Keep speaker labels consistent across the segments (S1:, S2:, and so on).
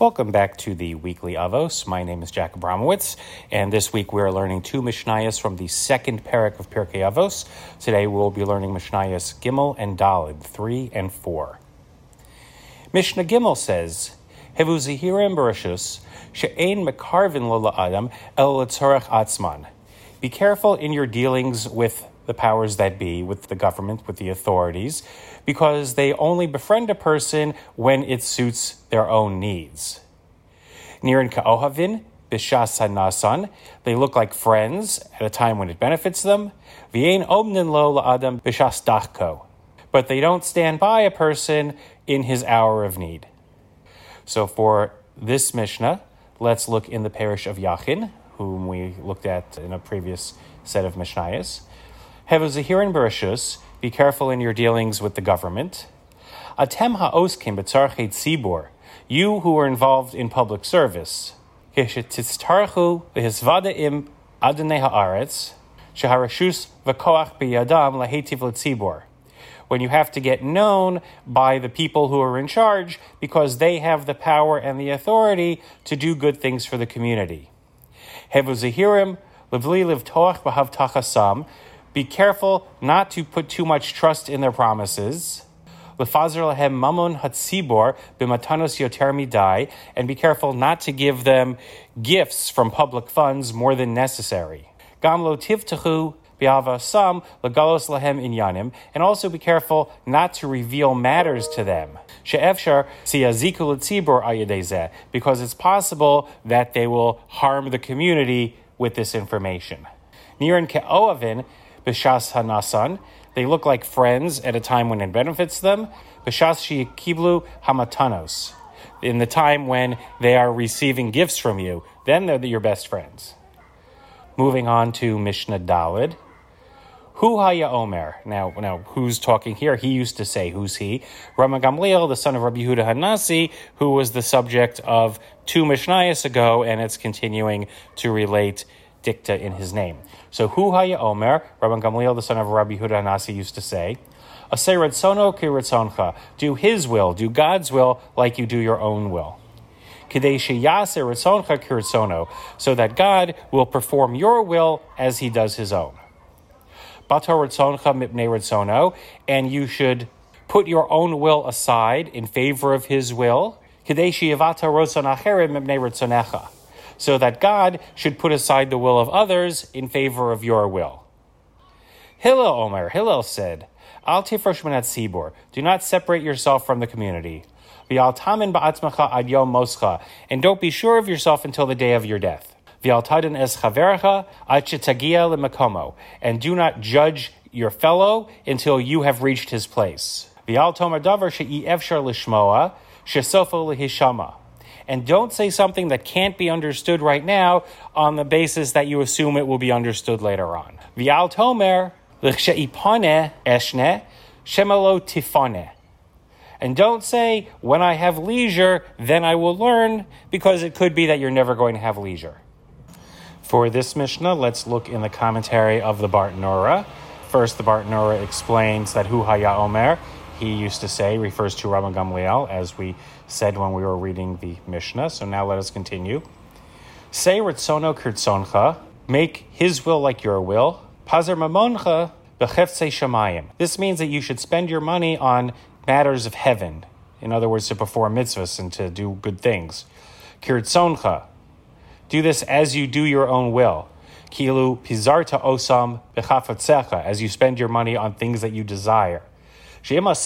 S1: Welcome back to the Weekly Avos. My name is Jack Abramowitz, and this week we are learning two Mishnayos from the second parak of Pirkei Avos. Today we will be learning Mishnayos Gimel and Daled, 3 and 4. Mishnah Gimel says, Hevu Zehirim Bereshus, She'ein Mekarvin Lo La'adam El L'Tzorech Atzman. Be careful in your dealings with the powers that be, with the government, with the authorities, because they only befriend a person when it suits their own needs. Nirin ka'ohavin, b'shas hanasan, they look like friends at a time when it benefits them. V'yein omnin lo la'adam b'shas dachko, but they don't stand by a person in his hour of need. So for this Mishnah, let's look in the parish of Yachin, whom we looked at in a previous set of Mishnayos. Hevu Zehirin Bereshus, be careful in your dealings with the government. Atem ha'oskim b'tzarchei tzibur, you who are involved in public service. Kishetiztarchu v'hisvadaim adonai ha'aretz, sheharashus v'koach b'yadam lahetiv l'tzibur. When you have to get known by the people who are in charge because they have the power and the authority to do good things for the community. Hevu Zehirim livli livtoach b'havtachasam, be careful not to put too much trust in their promises. Lefazer lahem mamon hatzibor b'matanos yoter midai, and be careful not to give them gifts from public funds more than necessary. Gam lo tivtachu b'avasam legalos lahem inyanim, and also be careful not to reveal matters to them. She'efshar siyaziku l'tzibor ayedezeh, because it's possible that they will harm the community with this information. Niran ke'oavin b'shas hanasan, they look like friends at a time when it benefits them. B'shas she'kiblu hamatanos, in the time when they are receiving gifts from you, then they're your best friends. Moving on to Mishnah Daled. Hu haya omer. Now, who's talking here? He used to say, who's he? Rama Gamliel, the son of Rabbi Yehuda Hanasi, who was the subject of two Mishnayos ago, and it's continuing to relate dicta in his name. So, Hu haya omer, Rabban Gamliel, the son of Rabbi Yehuda Hanasi, used to say, Aseh ratzono ki ratzoncha, do his will, do God's will, like you do your own will. Kidei sheyaseh ratzoncha ki ratzono, so that God will perform your will as he does his own. Bator ratzoncha mipnei ratzono, and you should put your own will aside in favor of his will. Kidei sheyavata rotzon acherim mipnei ratzonecha, so that God should put aside the will of others in favor of your will. Hillel said, Al tifrosh min hatzibur, do not separate yourself from the community. V'al tamin ba'atzmacha ad yom moscha, and don't be sure of yourself until the day of your death. V'al tadin es chaverecha ad shetagia lemakomo, and do not judge your fellow until you have reached his place. V'al tomer davar she'i efshar lishmoa, shesofo lehishama, and don't say something that can't be understood right now on the basis that you assume it will be understood later on. V'al tomer l'chshe'ipane eshne shemalo tifane. And don't say, when I have leisure, then I will learn, because it could be that you're never going to have leisure. For this Mishnah, let's look in the commentary of the Bartanura. First, the Bartanura explains that Hu haya omer, he used to say, refers to Rabban Gamliel, as we said when we were reading the Mishnah. So now let us continue. Say ritzono kirtzoncha, make his will like your will. Pazer mamoncha b'cheftzei shamayim. This means that you should spend your money on matters of heaven. In other words, to perform mitzvahs and to do good things. Kirtzoncha, do this as you do your own will. Kilu pizarta osam b'chafetzecha, as you spend your money on things that you desire. Because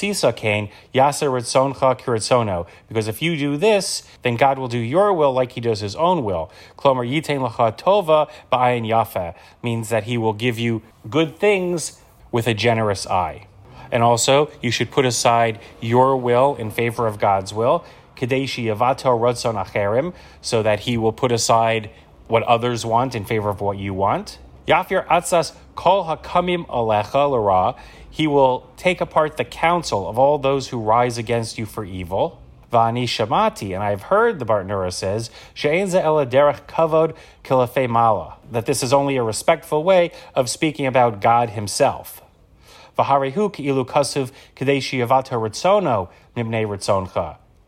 S1: if you do this, then God will do your will like he does his own will. Klomer yitein lacha tova ba'ayin yafa, means that he will give you good things with a generous eye. And also, you should put aside your will in favor of God's will, kadeshi yavato rotzon acherim, so that he will put aside what others want in favor of what you want. Yafir atzas kol hakamim alecha l'ra, he will take apart the counsel of all those who rise against you for evil. Va'ani shamati, and I've heard, the Bartanura says, she'ein ze ela derech kavod kilafei mala, that this is only a respectful way of speaking about God himself. V'harihu ki'ilu kasuv kadei sheyavata ritzono nibnei ritzoncha.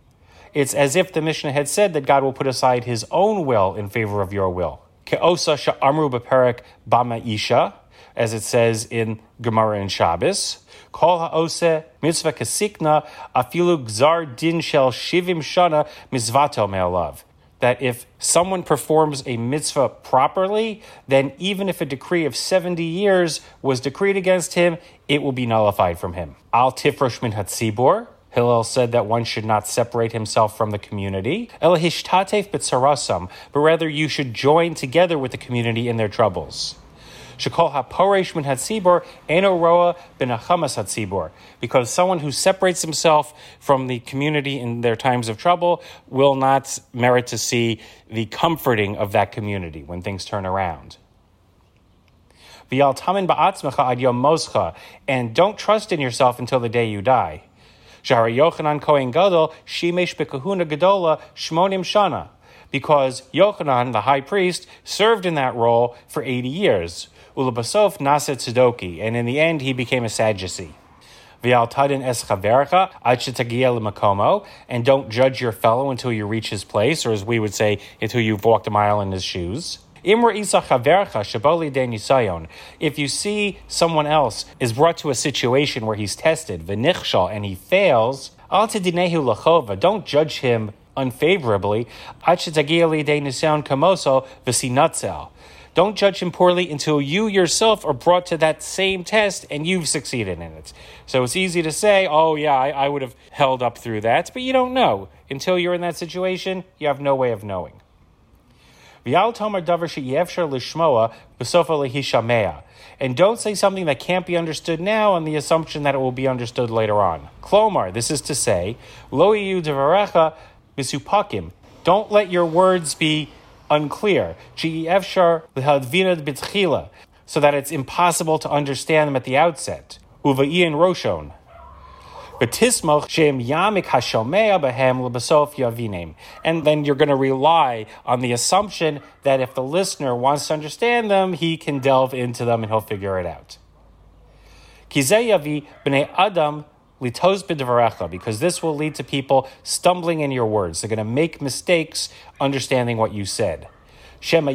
S1: It's as if the Mishnah had said that God will put aside his own will in favor of your will. Ke'osa sha'amru b'perek bama isha, as it says in Gemara and Shabbos. Kol ha'ose mitzvah kasikna afilu gzar din shel shivim shana mizvato me'alav. That if someone performs a mitzvah properly, then even if a decree of 70 years was decreed against him, it will be nullified from him. Al tifrosh min hatzibor. Hillel said that one should not separate himself from the community. El hishtatef b'tzarasam, but rather you should join together with the community in their troubles. Shekol haporesh min hatzibor eno roa benachamas hatzibor, because someone who separates himself from the community in their times of trouble will not merit to see the comforting of that community when things turn around. V'yal tamin ba'atzmecha ad yom moscha, and don't trust in yourself until the day you die. Shahar Yochanan Kohen Gadol shimesh bekahuna gadola shmonim shana, because Yochanan, the high priest, served in that role for 80 years. Ulabasof nasa tzedoki, and in the end he became a Sadducee. V'al tadin es chavercha ad shetagia l'makomo, and don't judge your fellow until you reach his place, or as we would say, until you've walked a mile in his shoes. Imra isa chavercha shaboli de nisayon. If you see someone else is brought to a situation where he's tested, v'nichshal, and he fails, al tedinehu lachova, don't judge him unfavorably. Ad shetagia l'idei nisayon kamoso v'sinatzel. Don't judge him poorly until you yourself are brought to that same test and you've succeeded in it. So it's easy to say, oh yeah, I would have held up through that, but you don't know. Until you're in that situation, you have no way of knowing. And don't say something that can't be understood now on the assumption that it will be understood later on. Klomar, this is to say, lo yiyu devarecha misupakim. Don't let your words be unclear, so that it's impossible to understand them at the outset. Uva'ian roshon. And then you're going to rely on the assumption that if the listener wants to understand them, he can delve into them and he'll figure it out. Because this will lead to people stumbling in your words. They're going to make mistakes understanding what you said. And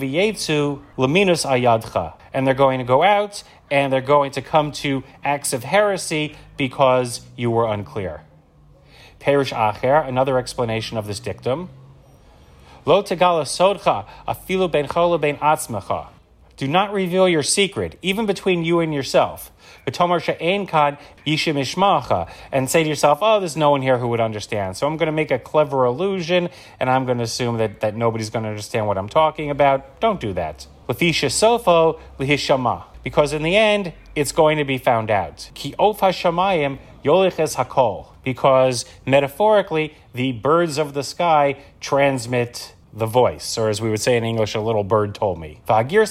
S1: they're going to go out and they're going to come to acts of heresy because you were unclear. Perish acher, another explanation of this dictum. Lo tegala sodcha afilu bencho lebein atzmecha. Do not reveal your secret, even between you and yourself. And say to yourself, oh, there's no one here who would understand. So I'm going to make a clever illusion, and I'm going to assume that nobody's going to understand what I'm talking about. Don't do that. Because in the end, it's going to be found out. Because metaphorically, the birds of the sky transmit the voice, or as we would say in English, a little bird told me.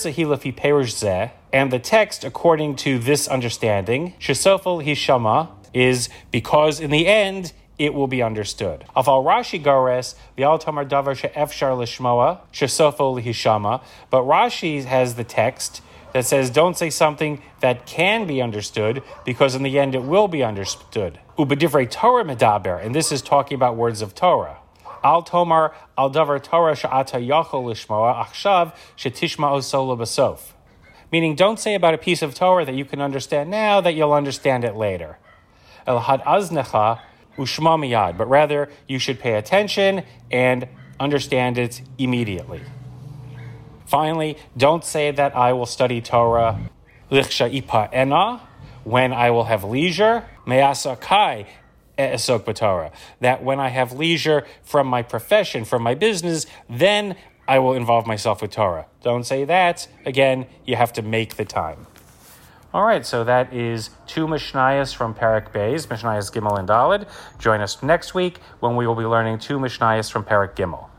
S1: And the text, according to this understanding, shesofel hishama, is because in the end it will be understood. Aval Rashi gores v'al tamar davar she'efshar lishmoa shesofel hishama, but Rashi has the text that says don't say something that can be understood because in the end it will be understood. Ubedivrei Torah medaber, and this is talking about words of Torah. Al tomar al davar Torah she'ata yachol lishmoa achshav shetishma osolo basof. Meaning, don't say about a piece of Torah that you can understand now that you'll understand it later. El had aznecha ushma miyad, but rather you should pay attention and understand it immediately. Finally, don't say that I will study Torah lichsha ipa ena, when I will have leisure, me'asa kai esok b'Torah, that when I have leisure from my profession, from my business, then I will involve myself with Torah. Don't say that. Again, you have to make the time. All right, so that is 2 Mishnayos from Perek Beis, Mishnayos Gimel and Daled. Join us next week when we will be learning 2 Mishnayos from Perek Gimel.